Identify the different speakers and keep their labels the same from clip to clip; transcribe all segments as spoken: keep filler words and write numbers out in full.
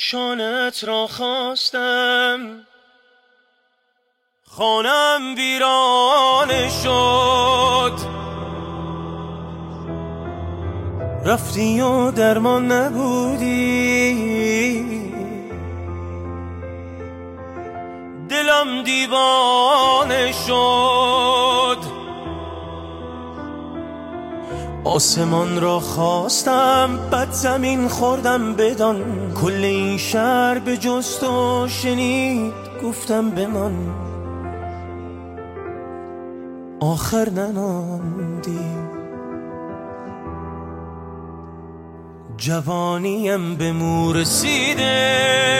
Speaker 1: شانت را خواستم، خانم ویرانه شد. رفتی و درمان نبودی، دلم دیوانه شد. آسمان را خواستم، بد زمین خوردم. بدان کل این شهر به جز تو شنید، گفتم بمان، آخر نماندی. جوانیم به مو رسیده،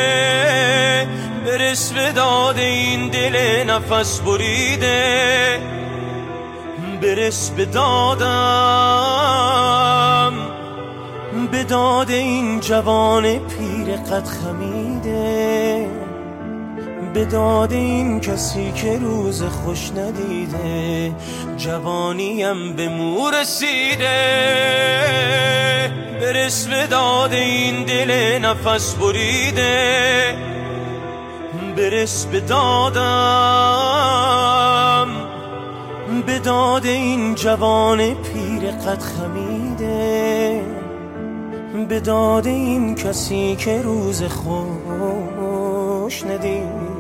Speaker 1: برس به داد این دل نفس بریده. برس به دادم، به داد این جوان پیر قد خمیده. به داد این کسی که روز خوش ندیده. جوانیم به مو رسیده، برس به داد این دل نفس بریده. برس به دادم، به داد این جوان پیر قد خمیده. به داد این کسی که روز خوش ندید.